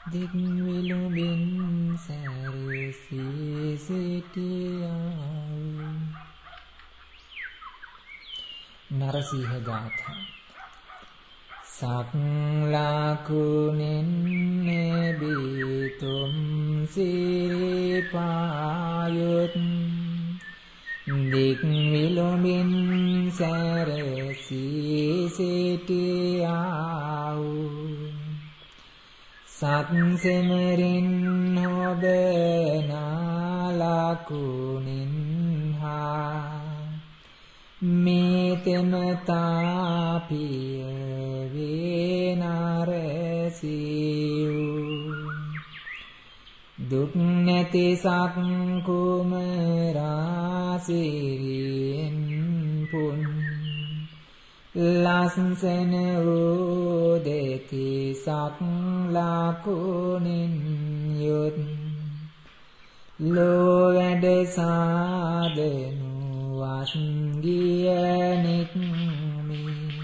දික් විලුඹින් සැරසී සිටියා. නරසිංහ ගාථා. සක්ලාකුණෙන් නැබිතුම් සිරිපායුත් දික් විලුඹින් සැරසී සිටියා. සත් සෙමරින් ඔබ නාලකුණින් හා මේතෙම තාපිය වේ නරසිව්. දුක් නැති සක්කුමරා සිරියෙන් පුන් ලස්සන වූ දෙති සක්ලාකුණින් යුත් ලෝ වැඩ සාදනු වස්ගිය නික්මි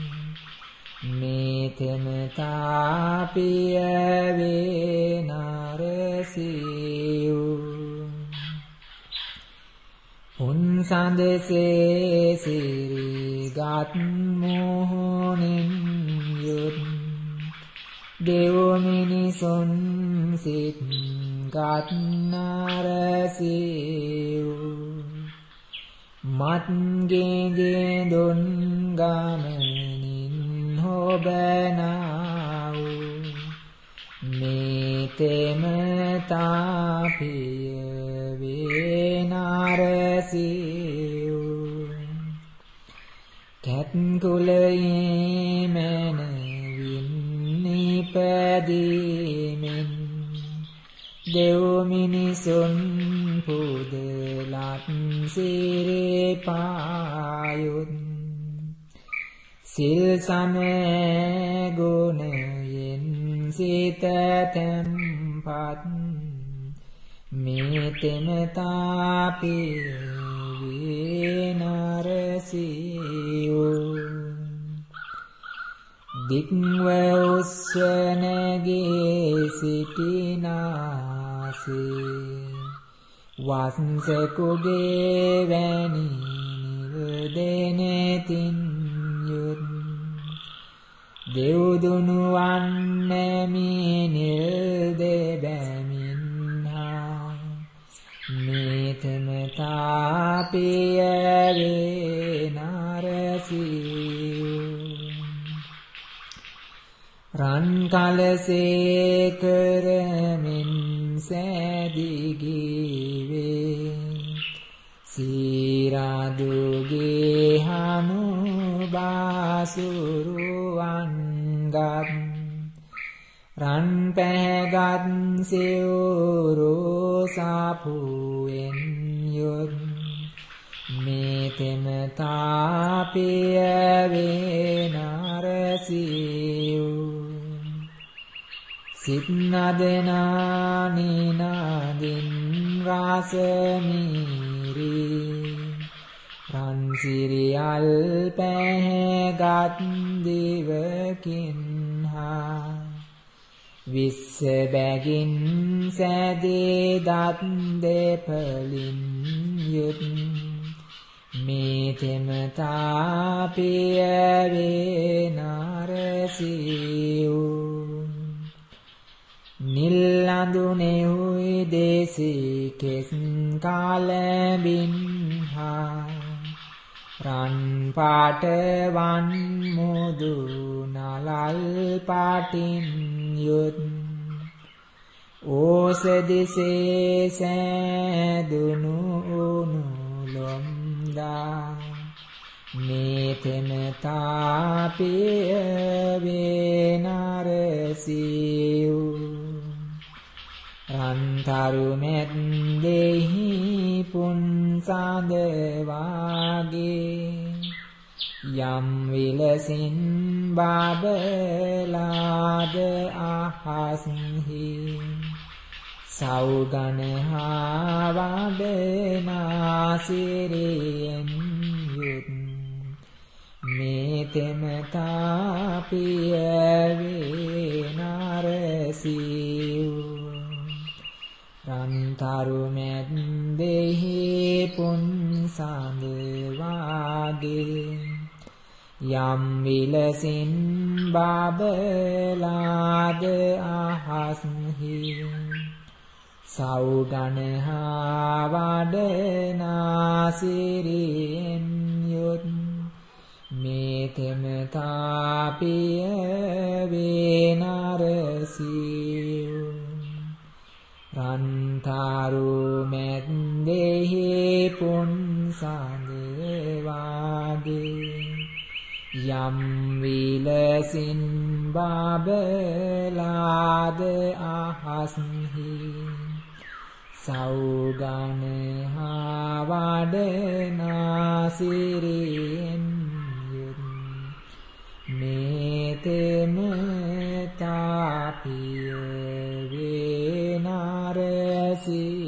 මේතෙම තාපිය වේ නරසිව්. උන්සඳසේ සිරිගත් මොහොනින් යුත් දෙව් මිනිසුන් සිත් ගත් නරසිව්. මත්ගේ දුන් ගමනින් ඔබ නාව් මේතෙම තාපිය වේ නරසිව්. කැත් කුලයේ මැනවින් නිපදීමෙන් දෙව් මිනිසුන් පුදලත් සිරිපායුත් සිල් සමගුණයෙන් සිත තැන්පත් මේතෙම තාපිය වේ නරසිව්. දික්ව උස්සනගේ සිටිනාසේ වස්සකුගේ වැනි නිල්දෙනෙතින් යුත් දෙව්දුනුවන් නැමි නිල්දෙබැමින් හා මේතම තාපිය වේ නරසිව්. රන් කලසේ කරමින් සෑදිගිවේ සීරාදුගේ හනු බාසුරුවන්ගත් රන් පැහැගත් සිවුරු සාපුවෙන් යුත් මේතෙම තාපිය වේ නරසිව්. සිත් නදනා නිනාදින් රාසමීරි රන් සිරියල් පැහැගත් දිවකින් හා විස්ස බැගින් සැදේ දත් දෙපලින් යුත් මේතෙම තාපිය වේ නරසිව්. නිල් අඳුනෙහුයි දේසිකෙස් කාලබින් හා රන් පාටවන් මුදු නලල් පාටින් යුත් ඕසදිසේ සෑදුණු උනුලොම්දා මේතෙම තාපිය වේ නරසිව්. රන්තරු මැද්දෙහි පුන්සඳ වාගේ යම් විලසින් බබලාද අහස්හි සෞගන හා වදනා සිරියෙන් යුත් මේතෙම තාපිය වේ නරසිව්. තරුමැද්දෙහි පුන්සඳ වාගේ යම් විලසින් බබලාද අහස්හි සෞගණහා වඩනා සිරියෙන් යුත් මේ තෙමතාපිය වේනරසියු රන්තරු මැද්දෙහි පුන්සඳ වාගේ යම් විලසින් බබලාද අහස්හි සෞගණහා වඩනා සිරියෙන් යුත් මේ තෙමතාපිය වේනරසියු